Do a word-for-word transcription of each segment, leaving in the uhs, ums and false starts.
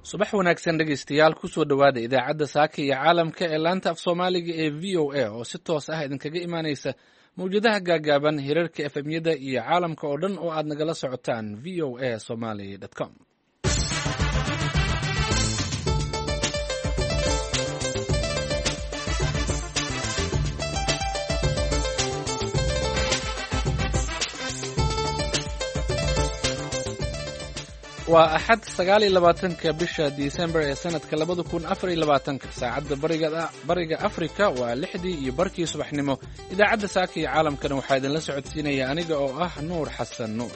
subax wanaagsan dhegaystayaal kusoo dhowaada idaacadda saaka iyo caalamka ee laanta af soomaaliga ee v o a oo si toos ah idinkaga imaanaysa mawjadaha gaagaaban hirarka efemyada iyo caalamka oo dhan oo aad nagala socotaan v o a somaly com waa axad sagaal iyo labaatanka bisha disembar ee sanadka labada kun afar iyo labaatanka saacadda bariga afrika waa lixdii iyo barkii subaxnimo idaacadda saaka iyo caalamkana waxaa idinla socodsiinaya aniga oo ah nuur xasan nuur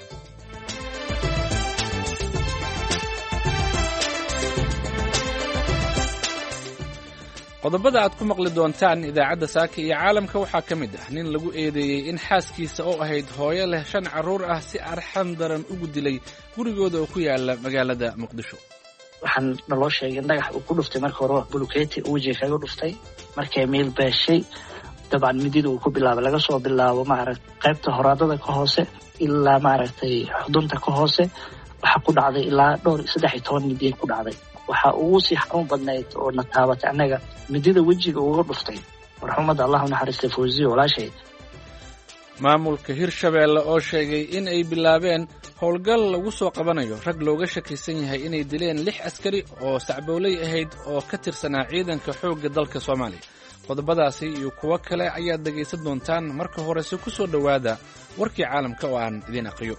qodobada aad ku maqli doontaan idaacadda saaka iyo caalamka waxaa ka mid ah nin lagu eedeeyey in xaaskiisa oo ahayd hooyo leh shan carruur ah si arxan daran ugu dilay gurigooda oo ku yaala magaalada muqdisho waxaan naloo sheegay in dhagax uu ku dhuftay marka hore buluketi uu wejiga kaga dhuftay markay meel beeshay dabcan midida uu ku bilaabay laga soo bilaabo maaragta qaybta horaadada ka hoose ilaa maaragtay xudunta ka hoose waxaa ku dhacday ilaa dhowr saddex iyo toban midiya ku dhacday waxaa ugu sii xanuun badnayd oo na taabatay annaga midida wejiga uga dhuftay marxuumadda allah unaxariistay fawziyo walaashay maamulka hirshabeelle oo sheegay in ay bilaabeen howlgal lagu soo qabanayo rag looga shakisan yahay inay dileen lix askari oo sacbooley ahayd oo ka tirsanaa ciidanka xoogga dalka soomaaliya qodobadaasi iyo kuwo kale ayaad dhegaysan doontaan marka horese ku soo dhowaada warkii caalamka oo aan idiin aqriyo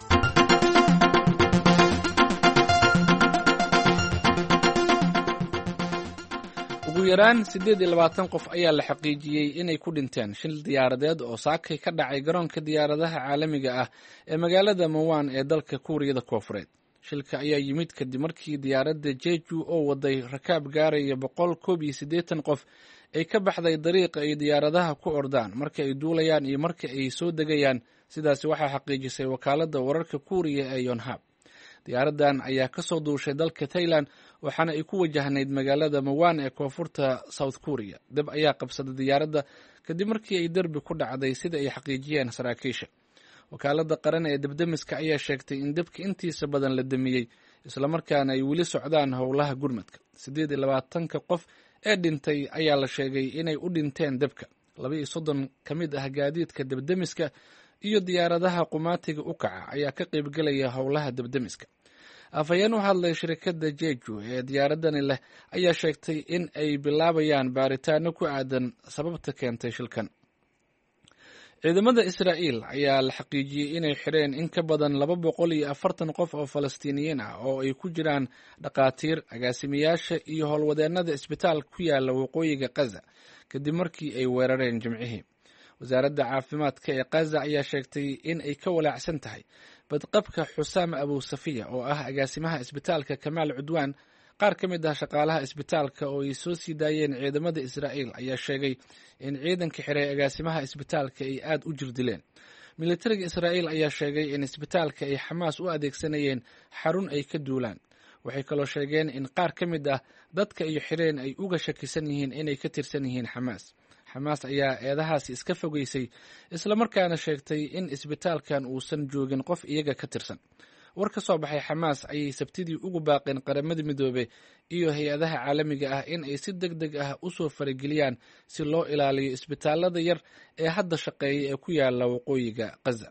ugu yaraan siddeed iyo labaatan qof ayaa la xaqiijiyey inay ku dhinteen shil diyaaradeed oo saakay ka dhacay garoonka diyaaradaha caalamiga ah ee magaalada mawaan ee dalka kuuriyada koofureed shilka ayaa yimid kadib markii diyaaradda jeju oo waday rakaab gaaraya boqol koob iyo siddeetan qof ay ka baxday dariiqa ay diyaaradaha ku ordaan marka ay duulayaan iyo marka ay soo degayaan sidaasi waxaa xaqiijisay wakaaladda wararka kuuriya ee yonhab diyaaraddan ayaa ka soo duushay dalka tailan waxaana ay ku wajahnayd magaalada mawaan ee koonfurta south korea dab ayaa qabsaday diyaaradda kadib markii ay derbi ku dhacday sida ay xaqiijiyeen saraakiisha wakaaladda qaran ee debdemiska ayaa sheegtay in debka intiisa badan la damiyey islamarkaana ay weli socdaan howlaha gurmadka siddeed iyo labaatanka qof ee dhintay ayaa la sheegay inay u dhinteen debka laba iyo soddon ka mid ah gaadiidka debdemiska iyo diyaaradaha qumaatiga u kaca ayaa ka qaybgelaya howlaha debdemiska afhayeen u hadlay shirkadda jeju ee diyaaradani leh ayaa sheegtay in ay bilaabayaan baaritaano ku aadan sababta keentay shilkan ciidamada israa'iil ayaa la xaqiijiyey inay xidheen in ka badan laba boqol iyo afartan qof oo falastiiniyiin ah oo ay ku jiraan dhakhaatiir agaasimayaasha iyo howlwadeennada isbitaal ku yaala waqooyiga kaza kadib markii ay weerareen jimcihii wasaaradda caafimaadka ee kaza ayaa sheegtay in ay ka walaacsan tahay badqabka xusaam abusafiya oo ah agaasimaha isbitaalka kamaal cudwaan qaar ka mid ah shaqaalaha isbitaalka oo ay soo sii daayeen ciidamada israa'iil ayaa sheegay in ciidanka xiray agaasimaha isbitaalka ay aad u jirdileen militariga israa'iil ayaa sheegay in isbitaalka ay xamaas u adeegsanayeen xarun ay ka duulaan waxay kaloo sheegeen in qaar ka mid ah dadka ay xireen ay uga shakisan yihiin inay ka tirsan yihiin xamaas xamaas ayaa eedahaasi iska fogeysay islamarkaana sheegtay in isbitaalkan uusan joogin qof iyaga ka tirsan war ka soo baxay xamaas ayay sabtidii ugu baaqeen qaramada midoobe iyo hay-adaha caalamiga ah in ay si deg deg ah u soo farageliyaan si loo ilaaliyo isbitaalada yar ee hadda shaqeeya ee ku yaala waqooyiga kaza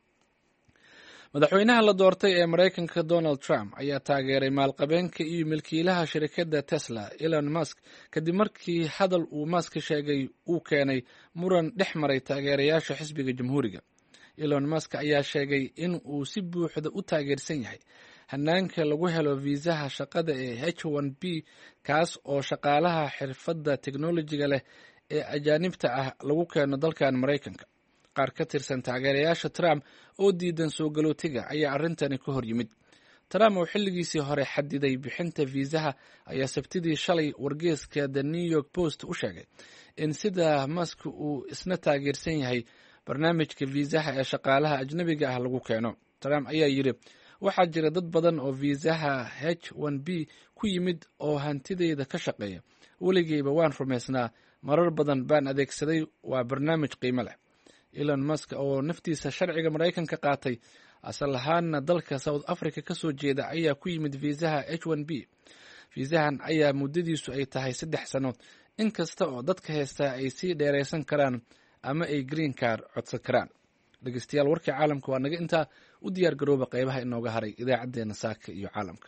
madaxweynaha la doortay ee maraykanka donald trump ayaa taageeray maalqabeenka iyo milkiilaha shirkadda tesla elon musk kadib markii hadal uu musk sheegay uu keenay muran dhex maray taageerayaasha xisbiga jamhuuriga elon musk ayaa sheegay in uu si buuxda u taageersan yahay hanaanka lagu helo fiisaha shaqada ee h one b kaas oo shaqaalaha xirfadda teknolojiga leh ee ajaanibta ah lagu keeno dalkan maraykanka qaar ka tirsan taageerayaasha trump oo diidan soo galootiga ayaa arrintani ka hor yimid trump oo xilligiisii hore xadiday bixinta fiisaha ayaa sabtidii shalay wargeeska the new york post u sheegay in sida musk uu isna taageersan yahay barnaamijka fiisaha ee shaqaalaha ajnabiga ah lagu keeno trump ayaa yidhi waxaa jira dad badan oo fiisaha h one b ku yimid oo hantideyda ka shaqeeya weligeyba waan rumaysnaa marar badan baan adeegsaday waa barnaamij qiimo leh elon musk oo naftiisa sharciga maraykanka qaatay asal ahaanna dalka south africa ka soo jeeda ayaa ku yimid fiisaha h one b fiisahan ayaa muddadiisu ay tahay saddex sano inkasta oo dadka heystaa ay sii dheeraysan karaan ama ay green car codsan karaan. dhegeystayaal warkii caalamka waa naga intaa. u diyaar garooba qaybaha inooga haray idaacaddeenna saaka iyo caalamka.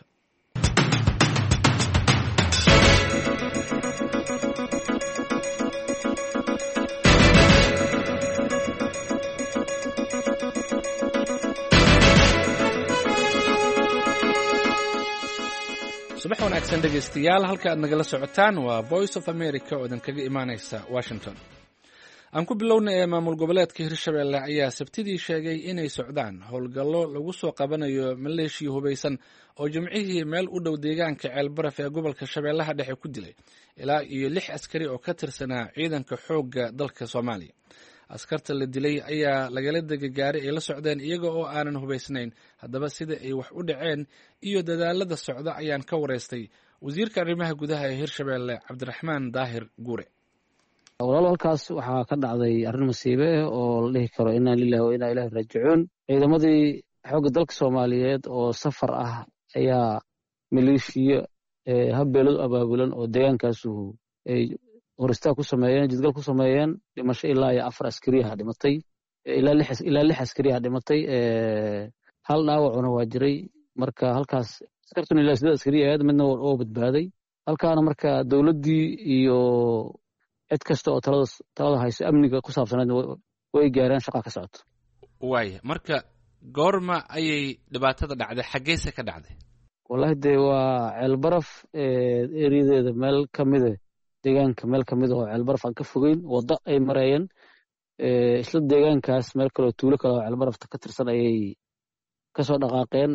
subax wanaagsan dhegeystayaal, halka aad nagala socotaan waa voice of america oo idin kaga imaaneysa washington. aan ku bilowna ee maamul goboleedka hirshabelle ayaa sabtidii sheegay inay socdaan howlgallo lagu soo qabanayo maleeshiya hubaysan oo jimcihii meel u dhow deegaanka ceelbaraf ee gobolka shabeellaha dhexe ku dilay ilaa iyo lix askari oo ka tirsanaa ciidanka xoogga dalka soomaaliya. askarta la dilay ayaa lagala dega gaari ay la socdeen iyaga oo aanan hubaysnayn. haddaba sida ay wax u dhaceen iyo dadaalada socda ayaan ka wareystay wasiirka arrimaha gudaha ee hirshabelle cabdiraxmaan daahir guure. walaalo halkaas waxaa ka dhacday arrin masiibe oo la dhihi karo inaa lilahi wa inaa ilaahi raajicuun. ciidamadii xoogga dalka soomaaliyeed oo safar ah ayaa maleeshiya habbeeladu abaabulan oo deegaankaasu ay horistaa ku sameeyeen, jidgal ku sameeyeen. dhimasho ilaa iyo afar askariyaha dhimatay, ilaa lix askariyaha dhimatay, hal dhaawacuna waa jiray. marka halkaas askartuna ilaa siddeed askari ahayd, midna oo badbaaday. halkaana marka dowladdii iyo cid kasta oo talada talada hayso amniga ku saabsaneed way gaareen, shaqa ka socoto. waaya, marka goorma ayay dhibaatada dhacday? xaggeese ka dhacday? wallahi dee waa ceelbaraf eriyadeeda meel ka mida, deegaanka meel ka mid oo ceelbaraf aan ka fogeyn, waddo ay mareeyeen. isla deegaankaas meel kaleo tuulo kale oo ceelbarafta ka tirsan ayay kasoo dhaqaaqeen.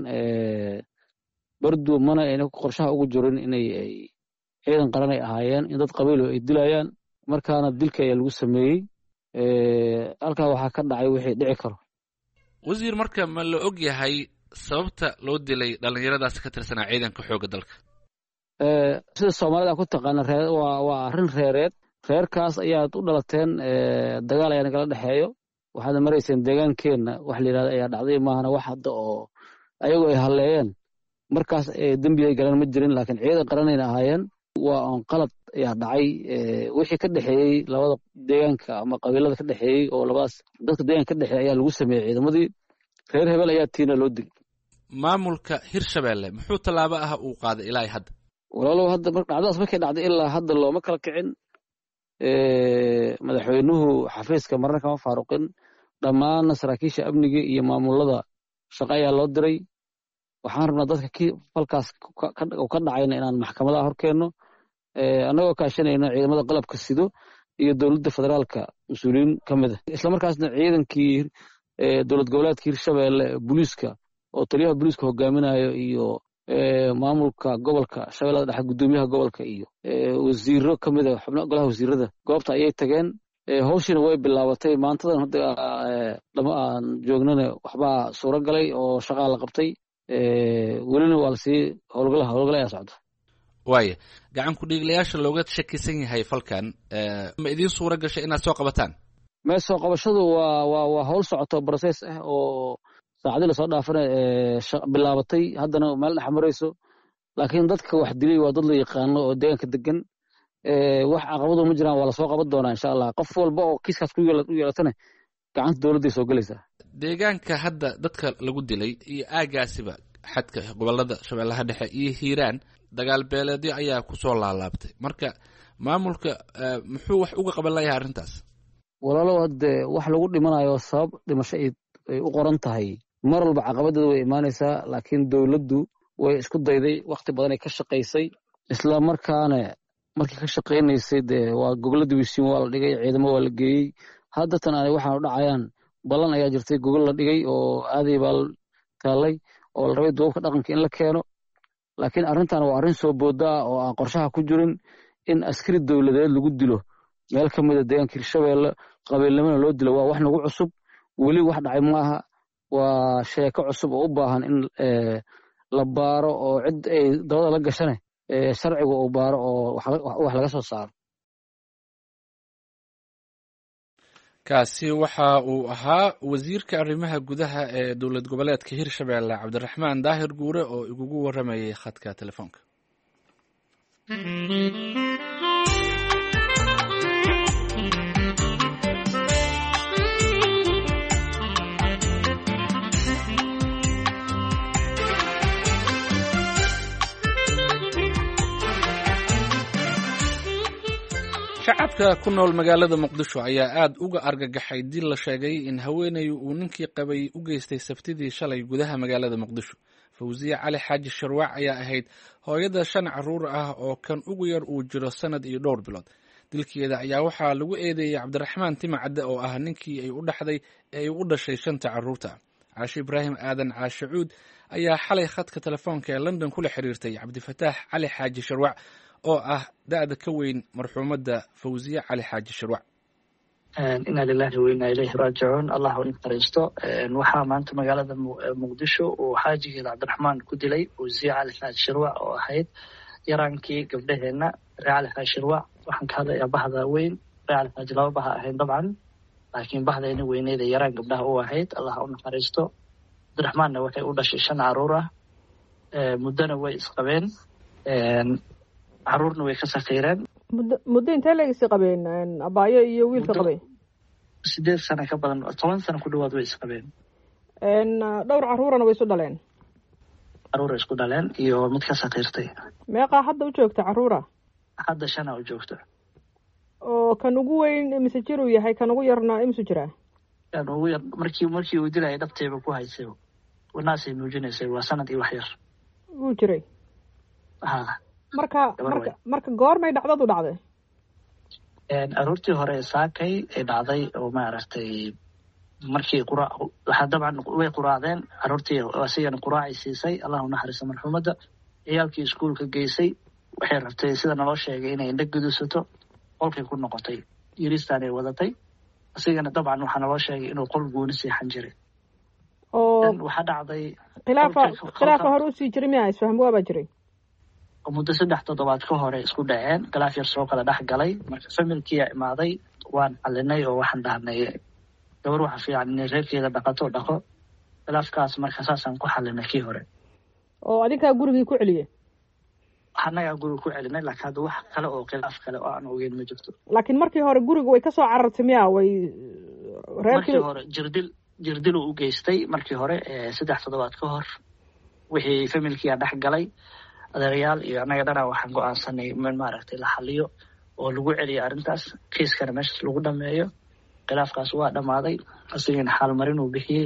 bardu mana ayna qorshaha ugu jirin inay ciidan qaran ay ahaayeen, in dad qabiilo ay dilayaan. markaana dilka ayaa lagu sameeyey. halkaa waxaa ka dhacay wixii dhici karo. wasiir, marka ma la og yahay sababta loo dilay dhallinyaradaas ka tirsanaa ciidanka xoogga dalka? sida soomaalida ku taqaana waa arrin reereed. reerkaas ayaad u dhalateen, dagaal ayaa nagala dhexeeyo. waxaadna marayseen deegaankeenna wax la yidhahda ayaa dhacday, maahana wax hadda oo ayagu ay halleeyeen markaas dembi ay galeen ma jirin, laakiin ciidan qaranayna ahaayeen. waa on qalad ayaa dhacay. wixii ka dhexeeyey labada deegaanka ama qabiilada ka dhexeeyey oo labadaas dadka deegaanka ka dhexeeyey ayaa lagu sameeyey ciidamadii. reer hebel ayaa tiina loo dil. maamulka hirshabelle muxuu tallaabo ah uu qaaday ilaa hadda? walaalow hadda dhacdadaas markay dhacday ilaa hadda looma kala kicin. madaxweynuhu xafiiska marna kama faaruqin. dhammaanna saraakiisha amniga iyo maamulada shaqo ayaa loo diray. waxaan rabnaa dadka kii falkaas ka dhacayna inaan maxkamadaha horkeenno, annagoo kaashanayno ciidamada qalabka sido iyo dowladda federaalka mas-uuliyiin ka mid a. islamarkaasna ciidankii dowlad goboleedka hirshabelle booliiska oo taliyaha booliiska hogaaminayo iyo maamulka gobolka shabeellada dhexe guddoomiyaha gobolka iyo wasiiro ka mid a xubnaha golaha wasiirada goobta ayay tageen. hawshiina way bilaabatay. maantadan hadda lama aan joognana waxbaa suuro galay oo shaqaa la qabtay. welina waa lasii howlgala howlgala ayaa socda. waaya, gacan ku-dhiiglayaasha looga shakisan yahay falkan ma idiin suura gashay inaad soo qabataan? mee soo qabashadu waa waa waa hawl socoto process ah oo saacadii lasoo dhaafana bilaabatay, haddana meel dhex marayso. laakiin dadka wax dilay waa dad la yaqaano oo deegaanka degan. wax caqabado ma jiraan, waa lasoo qaban doonaa insha allah. qof walba oo kiiskaas ku yeelatana gacanta dowladday soo gelaysaa. deegaanka hadda dadka lagu dilay iyo aagaasiba xadka gobolada shabeellaha dhexe iyo hiiraan dagaal beeleedyo ayaa kusoo laalaabtay. marka maamulka muxuu wax uga qaban layahay arrintaas? walaalow hadde wax lagu dhimanayo sabab dhimasho ay u qoran tahay, mar walba caqabadeeda way imaanaysaa. laakiin dowladdu way isku dayday, wakti badan ay ka shaqaysay. isla markaana markii ka shaqaynaysay dee waa gobolladii wisiin waa la dhigay, ciidamo waa la geeyey. haddatan aanay waxaanu dhacayaan ballan ayaa jirtay, gogol la dhigay oo aaday baa taallay oo la rabay duubabka dhaqanka in la keeno. laakiin arrintan waa arrin soo boodaa oo aan qorshaha ku jirin in askari dowladeed lagu dilo meel ka mida deegaanka hirshabelle, qabiilnimona loo dilo. waa wax nagu cusub, weli wax dhacay maaha. waa sheeko cusub oo u baahan in la baaro oo cid ay dabada la gashane sharciga uu baaro oo wax laga soo saaro. kaasi waxa uu ahaa wasiirka arrimaha gudaha ee dowlad goboleedka hirshabelle cabdiraxmaan daahir guure oo igugu waramayay khadka telefoonka. shacabka ku nool magaalada muqdisho ayaa aad uga argagaxay dil la sheegay in haweenay uu ninkii qabay u geystay sabtidii shalay gudaha magaalada muqdisho. Fawziya Cali Xaaji Sharwac ayaa ahayd hooyada shan caruur ah oo kan ugu yar uu jiro sanad iyo dhowr bilood. Dilkeeda ayaa waxaa lagu eedeeyay Cabdiraxmaan Timacadde oo ah ninkii ay u dhaxday ee ay u dhashay shanta caruurta. Caashi Ibraahim Aadan Caashi Cuud ayaa xalay khadka telefoonka ee London kula xiriirtay Cabdifataax Cali Xaaji Sharwac oo ah da'da ka weyn marxuumadda Fawziya Cali Xaaji Sharwac. inna lillahi wa inna ilayhi raaji'uun. allah u naxariisto. waxaa maanta magaalada muqdisho uu xaajigeeda Cabdiraxmaan ku dilay Fawziya Cali Xaaji Sharwac oo ahayd yaraankii gabdhaheena reer Cali Xaaji Sharwac. waxaan ka hadlayaa bahda weyn reer Cali Xaaji laba baha ahayn dabcan, laakiin bahdeena weyneed ee yaraan gabdhaha u ahayd. allah u naxariisto. Cabdiraxmaanna waxay u dhashay shan caruur ah, muddana way isqabeen, caruurna way ka sakiireen. muddo muddo intee leegisi qabeen abaayo iyo wiilka qabay? sideed sano ka badan, toban sano ku dhawaad way isqabeen. dhowr caruurana way isu dhaleen. caruura isku dhaleen iyo mid ka sakiirtay. meeqaa hadda u joogta caruura? hadda shana u joogta. oo kan ugu weyn imise jir uu yahay, kan ugu yarna imisu jiraa? kan ugu yar markii markii uu dilaya dhabteeba ku haysay, wanaasay nuujinaysay, waa sanad iyo wax yar wuu jiray. ha marka marka marka goormay dhacdadu dhacday? aroortii hore saakay ay dhacday oo maaragtay markii qura waxa dabcan way quraacdeen aroortii, asigana quraacay siisay. allah u naxariisto marxuumadda. ciyaalkii iskuulka geysay, waxay rabtay sida naloo sheegay inay indha gudusato, qolkay ku noqotay, yiristaan ay wadatay. asigana dabcan waxaa naloo sheegay inuu qol gooni seexan jiray. oo waxaa dhacday khilaafa khilaafa hore usii jiray miyaa isfaham waabaa jiray? muddo saddex toddobaad ka hore isku dhaceen, khilaaf yar soo kala dhex galay. marka familkiia imaaday, waan xalinay oo waxaan dhahnay gabar waxa fiican inay reerkeeda dhaqato dhaqo. khilaafkaas marka saasaan ku xalinay kii hore. oo adinkaa gurigii ku celiyey? annagaa guriga ku celinay, laakiin hadda wax kale oo khilaaf kale oo aan ogeyn ma jirto. laakiin markii hore guriga way kasoo carartay miya? way reerkii markii hore jirdil jirdil uu u geystay markii hore saddex toddobaad ka hor. wixii familkiia dhex galay, adeerayaal iyo annaga dhanaa waxaan go-aansanay in maaragtay la xaliyo oo lagu celiyo arrintaas, kiiskana meeshaas lagu dhameeyo. khilaafkaas waa dhammaaday. asigana xaalmarin uu bixiyey,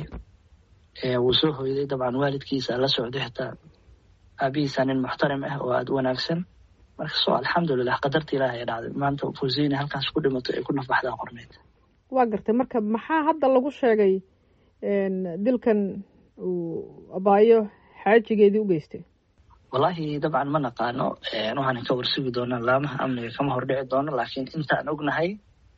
wuu soo hoyday. dabcan waalidkiisa la socday, xitaa aabihiisa nin muxtarim ah oo aada u wanaagsan. marka soo alxamdulilah qadarta ilaahay ee dhacday. maanta Fawziyana halkaas ku dhimato ay ku nafbaxdaa qorneyd. waa gartay. marka maxaa hadda lagu sheegay dilkan uu abaayo xaajigeedii u geystay? wallaahi dabcan ma naqaano, waxaan ka warsugi doonaa laamaha amniga, kama hordhici doono. laakiin intaan ognahay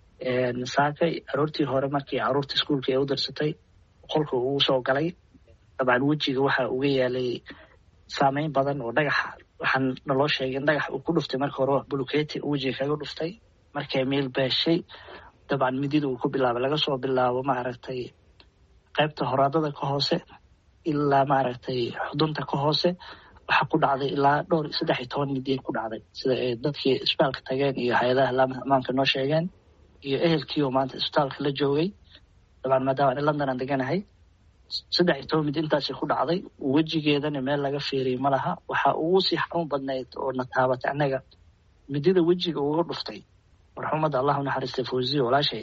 saakay aroortii hore markii caruurta iskuulka ay u dirsatay, qolka uu soo galay. dabcan wejiga waxa uga yaalay saameyn badan oo dhagaxa, waxaan naloo sheegay in dhagax uu ku dhuftay marka hore buluketi wejiga kaga dhuftay. markay meel beeshay, dabcan midida uu ku bilaabay, laga soo bilaabo maaragtay qaybta horaadada ka hoose ilaa maaragtay xudunta ka hoose. waxaa ku dhacday ilaa dhowr saddex iyo toban midiya ku dhacday, sida ay dadkii isbitaalka tageen iyo hay-adaha laamaha ammaanka noo sheegeen, iyo ehelkii oo maanta isbitaalka la joogay. dabcan maadaama ani London aan deganahay, saddex iyo toban midi intaasi ku dhacday. wejigeedana meel laga fiiriyay ma laha. waxa ugu sii xanuun badnayd oo na taabatay annaga, midida wejiga uga dhuftay marxuumadda. allah u naxariistay Fawziya walaashay.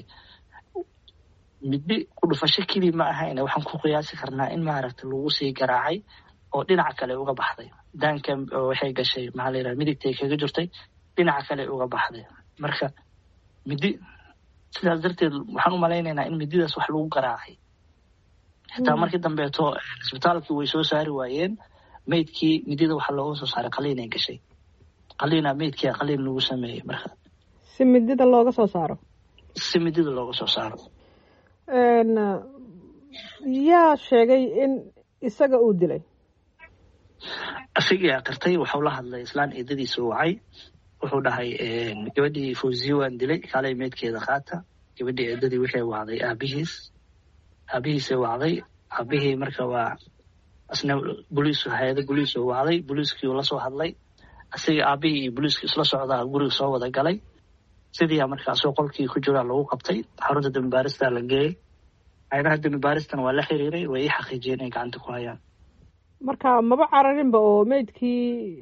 midi ku dhufasho keli ma ahayn, waxaan ku qiyaasi karnaa in maaragtay lagu sii garaacay oo dhinaca kale uga baxday. daanka waxay gashay maxaa la yidhaha midigtay kaga jirtay, dhinaca kale uga baxday. marka midi sidaas darteed waxaan u malaynaynaa in mididaas wax lagu garaacay. xitaa markii dambeeto isbitaalkii way soo saari waayeen meydkii. midida waxaa looga soo saaray qaliin ay gashay. qaliina meydkii qaliin lagu sameeyey. marka si midida looga soo saaro si midida looga soo saaro yaa sheegay in isaga uu dilay? asigii aqirtay. wuxuu la hadlay islaan eedadiisa wacay, wuxuu dhahay gabadhii Fawziya waan dilay, kaalay meydkeeda qaata. gabadhii eedadii waxay wacday aabihiis aabihiisay wacday. aabihii marka waa asna boliis hay-ada boliis oo wacday. boliiskii uu la soo hadlay. asiga aabihii iyo booliiska isla socdaa guriga soo wada galay sidii markaasoo qolkii ku jira lagu qabtay xarunta dambi baarista la geeyey hay'adaha dambi baaristana waa la xiriiray way i xaqiijiyeen inay gacanta ku hayaan marka maba cararinba oo meydkii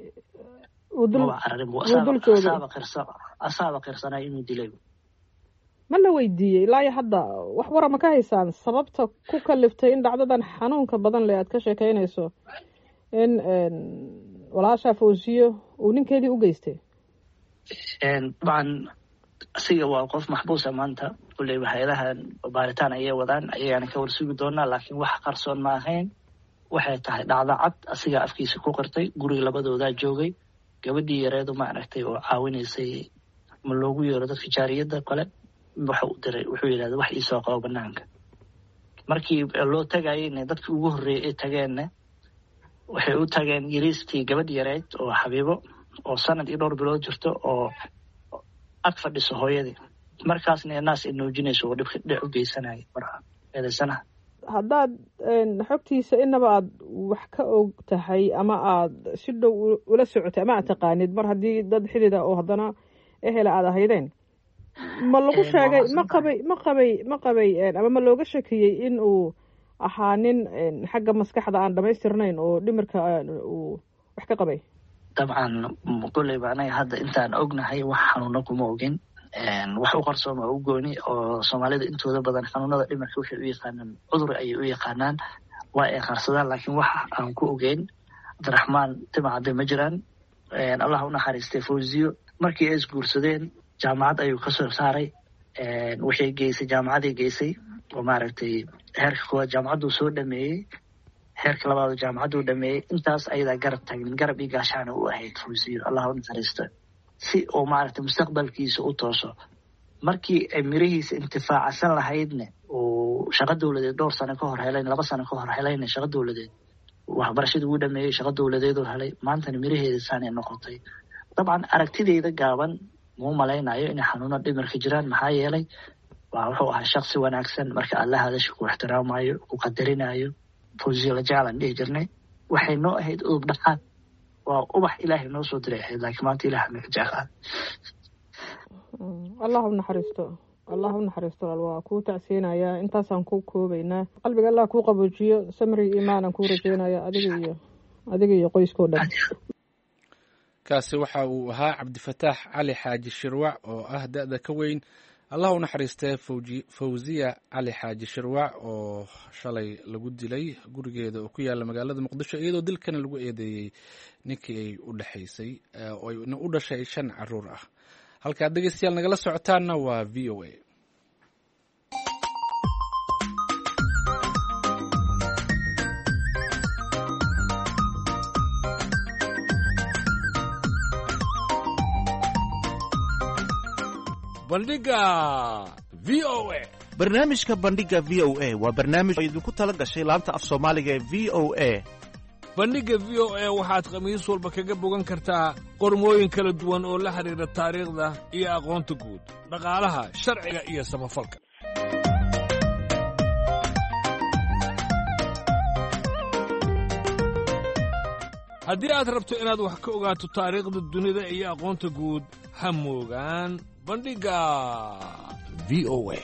uu dul asaaba qirsa asaaba qirsanaa inuu dilay ma la weydiiyey ilaa iyo hadda wax wara ma ka haysaan sababta ku kaliftay in dhacdadan xanuunka badan leh aad ka sheekaynayso in walaasha Fawziyo uu ninkeedii u geystay dabcan asiga waa qof maxbuusa maanta kulley hay'adaha baaritaan ayay wadaan ayagana ka warsugi doonaa laakiin wax qarsoon ma ahayn waxay tahay dhacdo cad asiga afkiisa ku qirtay guriga labadoodaa joogay gabadhii yareedu ma aragtay oo caawinaysay ma loogu yeero dadka jaariyadda kale waxa uu diray wuxuu yidhahda wax iisoo qabo banaanka markii loo tagayeyna dadkii ugu horreeyey ay tageenna waxay u tageen yariistii gabadh yareed oo xabiibo oo sanad iyo dhowr bilood jirto oo ag fadhiso hooyadii markaasna naas ay nuujinayso oo dhibka dhic u geysanayay marka eedaysanaha haddaad xogtiisa inaba aad wax ka og tahay ama aad si dhow ula socotay ama aad taqaanid mar haddii dad xidida oo haddana ehela aad ahaydeen ma lagu sheegay ma qabay ma qabay ma qabay ama ma looga shakiyey in uu ahaa nin xagga maskaxda aan dhamaystirnayn oo dhimirka uu wax ka qabay dabcan kulleyba anaga hadda intaan ognahay wax xanuuno kuma ogin wax u qarsooma u gooni oo soomaalida intooda badan xanuunada dhimirka waxay u yaqaanaan cudur ayay u yaqaanaan waa ay qarsadaan laakiin wax aan ku ogeyn Cabdiraxmaan timacade ma jiraan allah u naxariistay Fawziyo markii ay isguursadeen jaamacad ayuu ka soo saaray waxay geysay jaamacaday geysay oo maaragtay heerka koowaad jaamacaddu soo dhameeyey heerka labaad jaamacaddu dhameeyey intaas ayadaa garab tagin garab iyo gaashaana u ahayd Fawziyo allah u naxariisto si oo maaragtay mustaqbalkiisa u tooso markii ay mirihiisa intifaacsan lahaydna oo shaqo dawladeed dhowr sano ka hor helayn laba sano ka hor helayna shaqo dawladeed waxbarashadii uu dhameeyey shaqo dawladeed oo helay maantana miraheeda saanay noqotay dabcan aragtideyda gaaban muu malaynayo inay xanuuno dhimirka jiraan maxaa yeelay waa wuxuu ahaa shaksi wanaagsan marka alla hadasha ku ixtiraamayo ku qadarinayo Fawziyo la jeclaan dhihi jirnay waxay noo ahayd udub dhaxaad waa ubax ilaahay noo soo diray ahayd laakiin maanta ilaahay ma jeclaan allah u naxariisto allah u naxariisto waa ku tacsiinaya intaasaan ku koobaynaa qalbiga allah ku qaboojiyo samri iimaan ku rajeynaya adiga iyo adiga iyo qoyskoo dhan kaasi waxa uu ahaa Cabdifataax Cali Xaaji Shirwac oo ah da'da ka weyn allah u naxariistay Fawziya Cali Xaaji Shirwac oo shalay lagu dilay gurigeeda oo ku yaala magaalada Muqdisho iyadoo dilkana lagu eedeeyay ninkii ay u dhaxaysay oo ay u dhashay shan caruur ah halka dhageystayaal nagala socotaana waa V O A bandhiga V O A barnaamijka bandhiga V O A waa barnaamij oo idinku tala gashay laanta af Soomaaliga ee V O A bandhiga V O A waxaad khamiis walba kaga bogan kartaa qormooyin kala duwan oo la xiriira taariikhda iyo aqoonta guud dhaqaalaha sharciga iyo samafalka haddii aad rabto inaad wax ka ogaato taariikhda dunida iyo aqoonta guud ha moogaan bandhiga V O A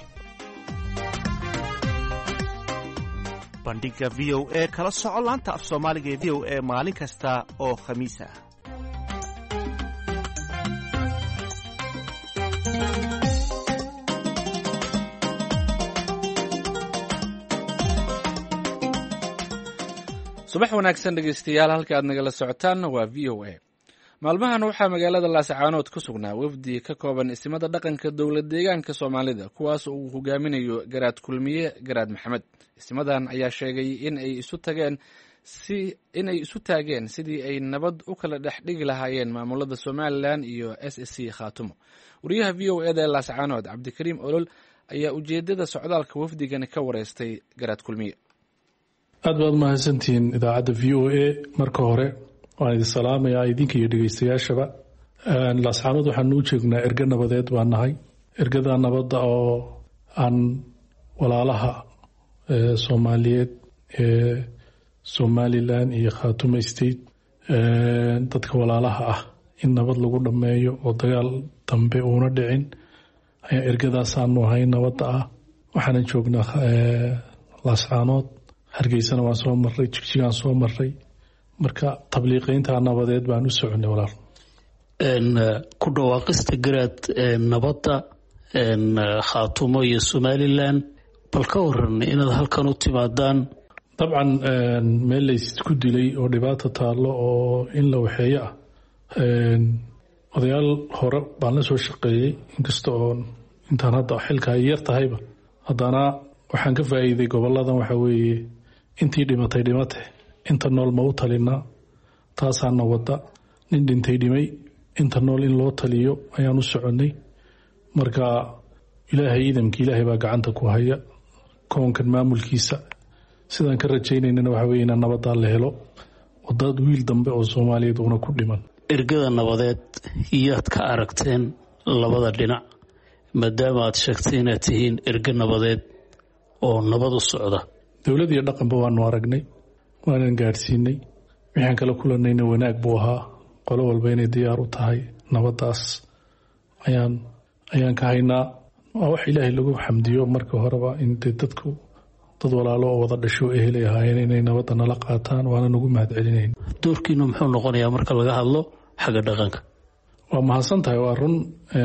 bandhiga V O A kala soco laanta af Soomaaliga ee V O A maalin kasta oo khamiis ah subax wanaagsan dhegeystayaal halka aad nagala socotaanna waa V O A maalmahan waxaa magaalada Laascaanood ku sugnaa wafdi ka kooban isimada dhaqanka dowlad deegaanka Soomaalida kuwaas oo uu hogaaminayo Garaad Kulmiye Garaad Maxamed isimadan ayaa sheegay in ay isu tageen si in ay isu taageen sidii ay nabad u kala dhex dhigi lahaayeen maamulada Somaliland iyo S S C Khaatumo wariyaha V O A da Laascaanood Cabdikariim Olol ayaa ujeedada socdaalka wafdigana ka wareystay Garaad Kulmiye aad baad mahadsantihiin idaacadda V O A marka hore waan idin salaamayaa idinka iyo dhegeystayaashaba Laascaanood waxaan u joognaa erga nabadeed baan nahay ergada nabadda oo aan walaalaha Soomaaliyeed ee Somaliland iyo Khaatumo State dadka walaalaha ah in nabad lagu dhammeeyo oo dagaal dambe uuna dhicin ayaa ergadaasaanu ahay nabadda ah. waxaanan joognaa laascaanood, hargeysana waan soo marray, jigjigaan soo marray. marka tabliiqaynta nabadeed baan u soconay walaal. ku dhawaaqista garaad nabadda khaatumo iyo somalilan, bal ka waran inaad halkan u timaadaan. dabcan meel laysku dilay oo dhibaato taallo oo in la waxeeyo ah. odayaal hore baan la soo shaqeeyey, inkasta oo intaan hadda xilka ay yar tahayba, haddana waxaan ka faa'iiday goboladan. waxa weeye intii dhimatay dhimate, inta nool ma u talinaa, taasaana wadda. nin dhintay dhimay, inta nool in loo taliyo ayaan u soconnay. marka ilaahay idamka ilaahay baa gacanta ku haya koonkan maamulkiisa. sidaan ka rajaynaynana waxa weeye inaan nabaddaa la helo, wadad wiil dambe oo soomaaliyeed uuna ku dhiman. ergada nabadeed iyaad ka aragteen labada dhinac, maadaama aad sheegtay inaad tihiin erga nabadeed oo nabad u socda. dowlad iyo dhaqanba waanu aragnay, waanan gaadhsiinay. waxaan kala kulanayna wanaag buu ahaa, qolo walba inay diyaar u tahay nabaddaas ayaan ayaan ka haynaa. waa wax ilaahay lagu xamdiyo marka horeba, in dee dadku dad walaalo oo wada dhasho ehelay ahaayeen inay nabadda nala qaataan, waana nagu mahad celinayn. doorkiinu muxuu noqonayaa marka laga hadlo xagga dhaqanka? waa mahadsan tahay, waa run.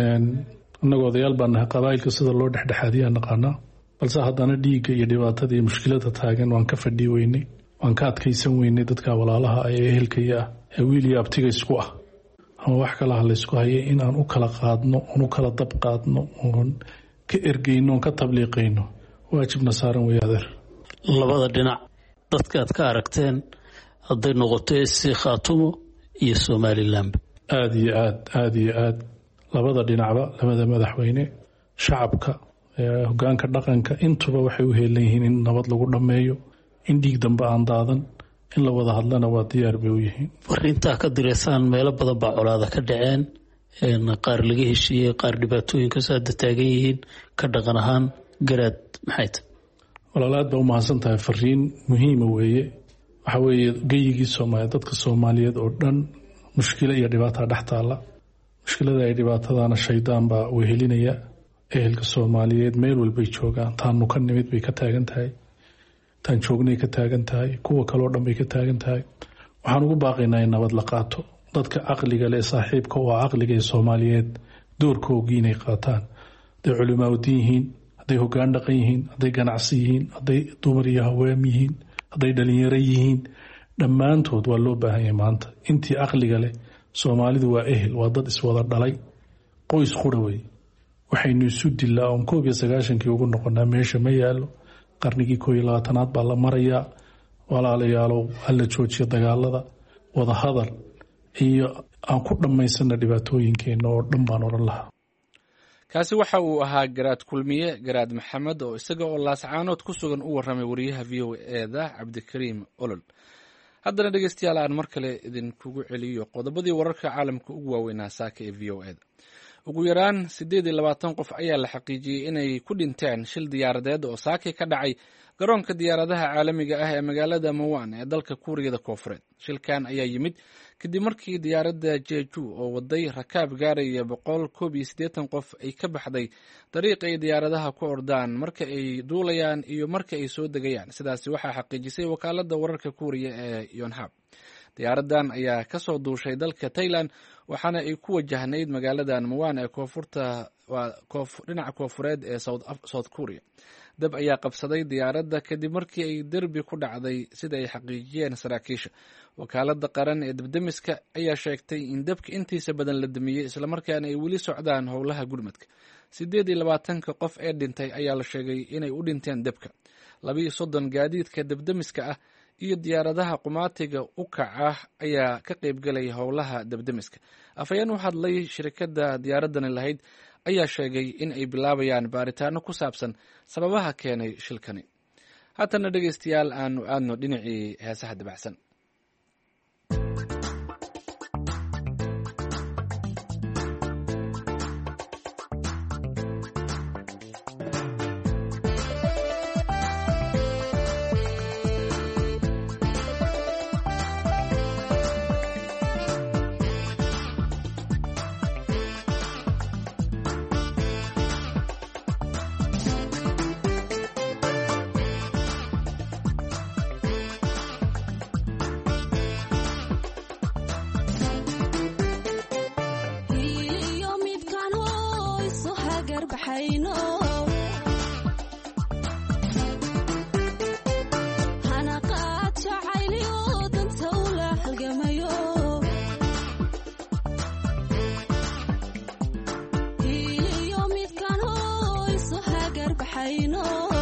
annagoo odayaal baan nahay, qabaa'ilka sida loo dhexdhexaadiyaa naqaanaa, balse haddana dhiigga iyo dhibaatada iyo mushkilada taagan waan ka fadhii weynay, waan ka adkaysan weynay. dadka walaalaha ee ehelkaya ah ee wiil iyo abtiga isku ah ama wax kalaha laysku hayay in aan u kala qaadno, oon u kala dab qaadno, oon ka ergeyno, oon ka tabliiqayno, waajibna saaran wey adeer. labada dhinac dadka aad ka aragteen hadday noqoto si khaatumo iyo somalilanba? aada iyo aad aada iyo aad labada dhinacba, labada madaxweyne, shacabka, hogaanka dhaqanka, intuba waxay u heelan yihiin in nabad lagu dhammeeyo, in dhiig dambe aan daadan, in la wada hadlana waa diyaar bay u yihiin. fariintaa ka direysaan meelo badan baa colaada ka dhaceen, qaar laga heshiiyey, qaar dhibaatooyinkaas hadda taagan yihiin. ka dhaqan ahaan garaad maxay tahay? walaal aad baa u mahadsan tahay, fariin muhiima weeye. waxa weeye geyigii soomaaliya, dadka soomaaliyeed oo dhan mushkilo iyo dhibaataa dhex taalla. mushkilada ay dhibaatadaana shaydaan baa wehelinaya. ehelka soomaaliyeed meel walbay joogaan, taanu ka nimid bay ka taagan tahay, taan joognay ka taagan tahay, kuwa kaleo dhan bay ka taagan tahay. waxaan ugu baaqaynaa in nabad la qaato. dadka caqliga leh, saaxiibka oo caqliga ee soomaaliyeed, doorkoogii inay qaataan. hadday culimaa udiin yihiin, hadday hogaan dhaqan yihiin, hadday ganacsi yihiin, hadday dumar iyo haweem yihiin, hadday dhalinyaro yihiin, dhammaantood waa loo baahan yahay maanta. intii caqliga leh, soomaalidu waa ehel, waa dad iswada dhalay, qoys qura wey. waxaynu isu dilaa oon koob iyo sagaashankii ugu noqonaa meesha ma yaalo. qarnigii koob iyo labaatanaad baa la marayaa. walaalayaalow hala joojiyo dagaalada, wada hadal iyo aan ku dhammaysana dhibaatooyinkeenna oo dhan baan odhan lahaa. kaasi waxa uu ahaa garaad kulmiye garaad maxamed oo isaga oo laascaanood ku sugan u warramay wariyaha v o eda cabdikariim olol. haddana dhegeystayaal aan mar kale idinkugu celiyo qodobadii wararka caalamka ugu waaweynaa saaka ee v o eda. ugu yaraan siddeed iyo labaatan qof ayaa la xaqiijiyey inay ku dhinteen shil diyaaradeed oo saaki ka dhacay garoonka diyaaradaha caalamiga ah ee magaalada Mawan ee dalka Kuuriyada Koonfureed. shilkan ayaa yimid kadib markii diyaaradda Jeju oo waday rakaab gaaraya boqol koob iyo siddeetan qof ay ka baxday dariiqa ay diyaaradaha ku ordaan marka ay duulayaan iyo marka ay soo degayaan. sidaasi waxaa xaqiijisay wakaaladda wararka Kuuriya ee Yonhap. diyaaradan ayaa ka soo duushay dalka Thailand waxaana ay ku wajahnayd magaaladan Mawan ee koonfurta dhinaca koonfureed ee South Korea. dab ayaa qabsaday diyaaradda kadib markii ay derbi ku dhacday sida ay xaqiijiyeen saraakiisha. wakaaladda qaran ee dabdemiska ayaa sheegtay in dabka intiisa badan la damiyey islamarkaana ay weli socdaan howlaha gurmadka. siddeed iyo labaatanka qof ee dhintay ayaa la sheegay inay u dhinteen dabka. laba iyo soddon gaadiidka dabdemiska ah iyo diyaaradaha qumaatiga u kaca ayaa ka qaybgalay howlaha dabdemiska. afhayeen u hadlay shirkadda diyaaradani lahayd ayaa sheegay in ay bilaabayaan baaritaano ku saabsan sababaha keenay shilkani. haatana dhegeystayaal aanu aadno dhinacii heesaha dabacsan. hagarbaxayno hanaqaad jacaylyo danta ula halgamayo hiiliyo midkan hoyso hagarbaxayno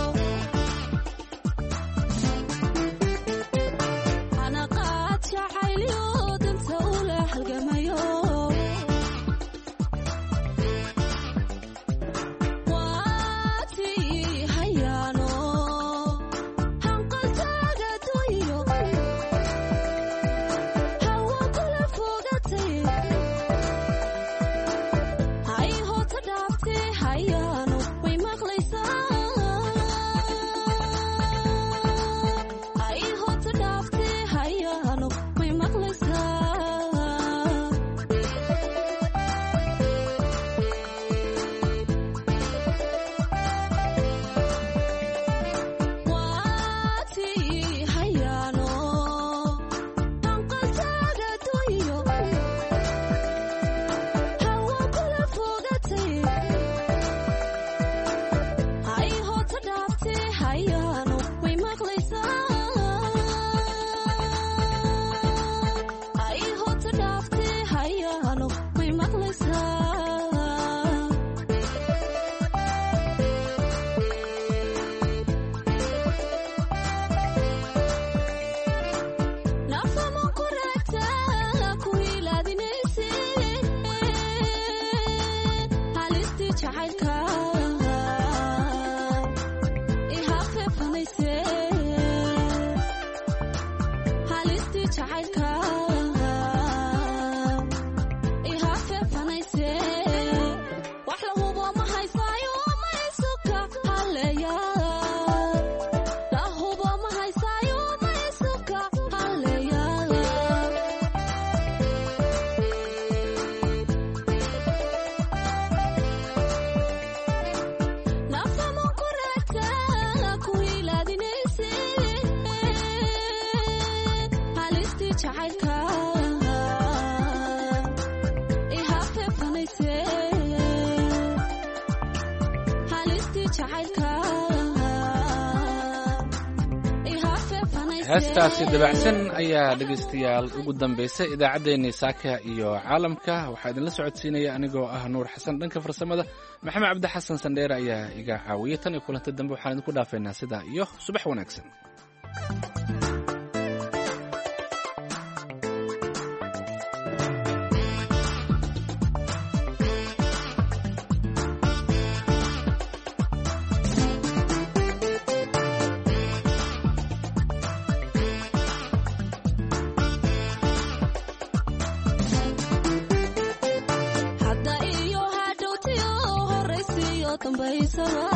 heestaasi dabacsan ayaa dhegaystayaal ugu dambaysay idaacaddeenii saaka iyo caalamka waxaa idinla socodsiinaya anigoo ah nuur xasan dhanka farsamada maxamed cabdi xasan sandheere ayaa iga caawiyay tan iyo kulanta dambe waxaan idinku dhaafaynaa sidaa iyo subax wanaagsan. dambaysa